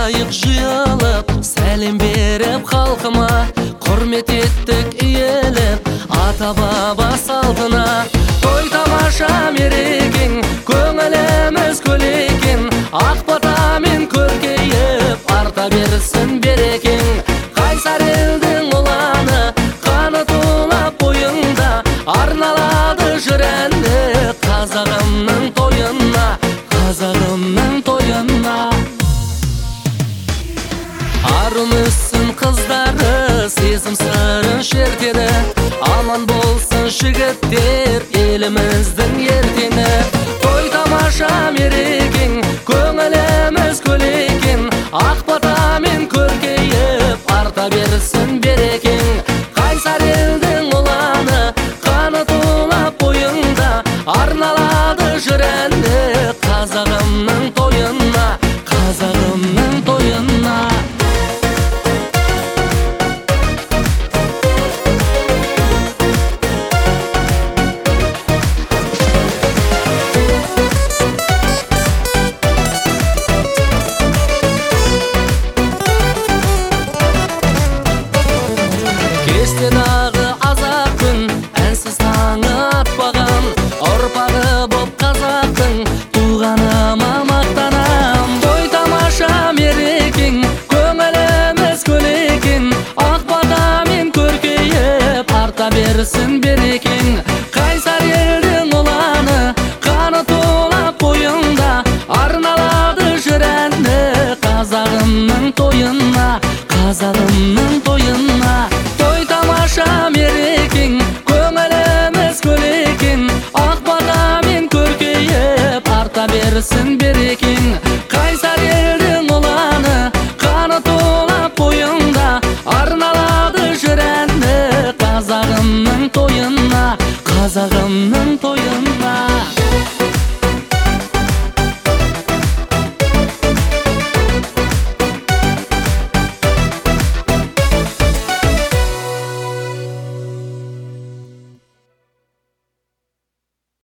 жайық жиылып, сәлем беріп халқыма, құрмет еттік иелеп, ата-баба салтына. Той тамаша мерекең, көңіліміз көлекең, ақ батамен көркейіп, арта берсін берекең. Қайсар елдің ұланы, қаны тулап бойында, арналады жыр әнді қазағымның тойына, қазағымның тойына. Арым өссін қыздары, сезім сырын шертеді, аман болсын жігіттер, еліміздің ертеңі. Той тамаша мерекең, көңіліміз көлекең, ақ батамен көркейіп, арта берсін берекең. Қайсар елдің ұланы, қаны тулап бойында, арналады жыр әнді қазағымның тойына, қазағымның тойына. Кештедағы азақ күн, әнсіз таңы атпаған, ұрпағы боп қазақтың, туғаныма мақтанам. Той тамаша мерекең, көңіліміз көлекең, ақ батамен көркейіп, арта берсін берекең. Қайсар елдің ұланы, қаны тулап бойында, арналады жыр әнді қазағымның тойына, қазағымның тойына. Той тамаша мерекең, көңіліміз көлекең, ақ батамен көркейіп, арта берсін берекең.